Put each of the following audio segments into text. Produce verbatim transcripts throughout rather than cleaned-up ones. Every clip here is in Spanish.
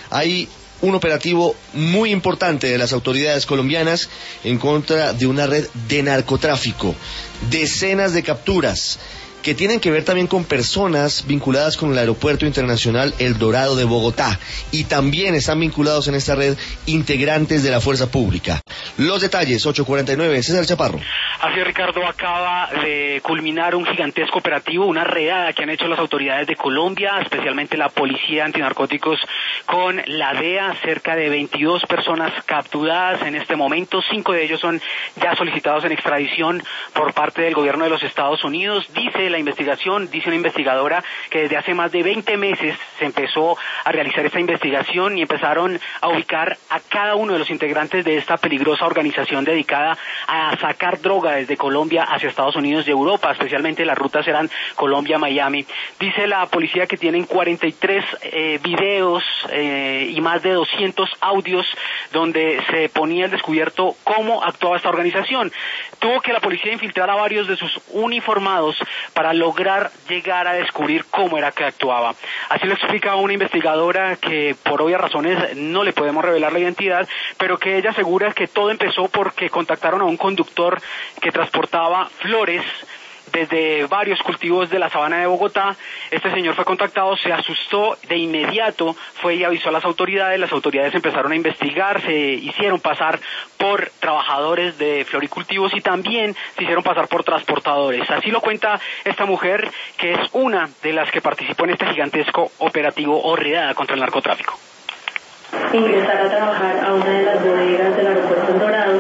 hay un operativo muy importante de las autoridades colombianas en contra de una red de narcotráfico. Decenas de capturas que tienen que ver también con personas vinculadas con el Aeropuerto Internacional El Dorado de Bogotá, y también están vinculados en esta red integrantes de la fuerza pública. Los detalles, ocho cuarenta y nueve, César Chaparro. Así es, Ricardo, acaba de culminar un gigantesco operativo, una redada que han hecho las autoridades de Colombia, especialmente la Policía Antinarcóticos con la D E A, cerca de veintidós personas capturadas en este momento, cinco de ellos son ya solicitados en extradición por parte del gobierno de los Estados Unidos. Dice la investigación, dice una investigadora, que desde hace más de veinte meses se empezó a realizar esta investigación y empezaron a ubicar a cada uno de los integrantes de esta peligrosa organización dedicada a sacar droga desde Colombia hacia Estados Unidos y Europa, especialmente las rutas eran Colombia-Miami. Dice la policía que tienen cuarenta y tres eh, videos eh, y más de doscientos audios donde se ponía al descubierto cómo actuaba esta organización. Tuvo que la policía infiltrar a varios de sus uniformados para lograr llegar a descubrir cómo era que actuaba. Así lo explica una investigadora que por obvias razones no le podemos revelar la identidad, pero que ella asegura que todo empezó porque contactaron a un conductor que transportaba flores desde varios cultivos de la sabana de Bogotá. Este señor fue contactado, se asustó, de inmediato fue y avisó a las autoridades, las autoridades empezaron a investigar, se hicieron pasar por trabajadores de floricultivos y también se hicieron pasar por transportadores. Así lo cuenta esta mujer, que es una de las que participó en este gigantesco operativo o redada contra el narcotráfico. Ingresar a trabajar a una de las bodegas del Aeropuerto El Dorado,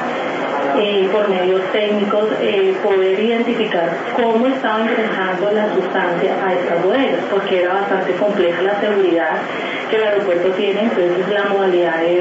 Eh, por medios técnicos, eh, poder identificar cómo estaba ingresando la sustancia a estas bodegas, porque era bastante compleja la seguridad que el aeropuerto tiene, entonces la modalidad es,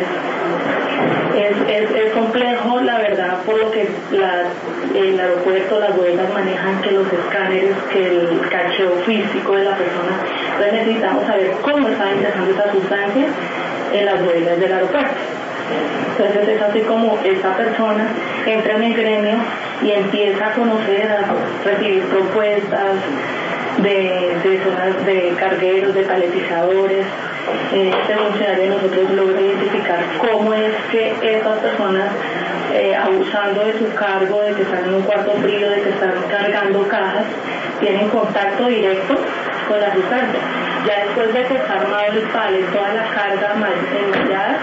es, es, es complejo, la verdad, por lo que la, el aeropuerto, las bodegas manejan que los escáneres, que el cacheo físico de la persona, entonces necesitamos saber cómo está ingresando esa sustancia en las bodegas del aeropuerto. Entonces es así como esta persona entra en el gremio y empieza a conocer, a recibir propuestas de, de zonas de cargueros, de paletizadores. Este funcionario de nosotros logra identificar cómo es que estas personas, eh, abusando de su cargo, de que están en un cuarto frío, de que están cargando cajas, tienen contacto directo con la sustancia. Ya después de que está armado el palet, toda la carga enmallada,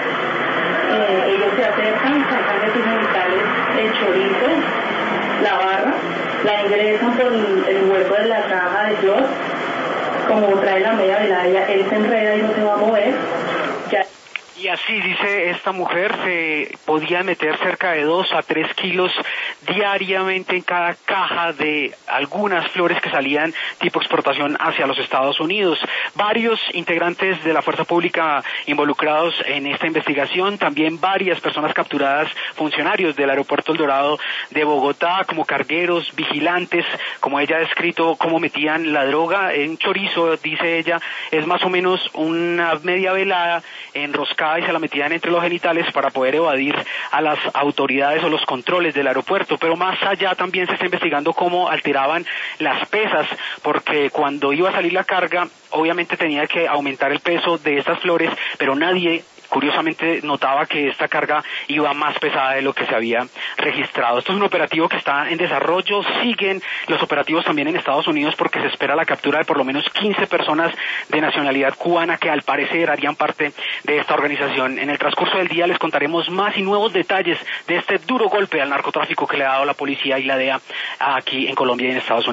Eh, ellos se acercan, sacan de sus genitales el chorizo, la barra, la ingresan por el, el hueco de la caja de flor, como trae la media velada, él se enreda y no se va a mover. Ya. Y así, dice esta mujer, se podía meter cerca de dos a tres kilos diariamente en cada caja de algunas flores que salían tipo exportación hacia los Estados Unidos. Varios integrantes de la fuerza pública involucrados en esta investigación, también varias personas capturadas, funcionarios del Aeropuerto El Dorado de Bogotá, como cargueros, vigilantes, como ella ha descrito cómo metían la droga en chorizo, dice ella, es más o menos una media velada enroscada y se la metían entre los genitales para poder evadir a las autoridades o los controles del aeropuerto. Pero más allá también se está investigando cómo alteraban las pesas, porque cuando iba a salir la carga, obviamente tenía que aumentar el peso de estas flores, pero nadie curiosamente notaba que esta carga iba más pesada de lo que se había registrado. Esto es un operativo que está en desarrollo, siguen los operativos también en Estados Unidos porque se espera la captura de por lo menos quince personas de nacionalidad cubana que al parecer harían parte de esta organización. En el transcurso del día les contaremos más y nuevos detalles de este duro golpe al narcotráfico que le ha dado la policía y la D E A aquí en Colombia y en Estados Unidos.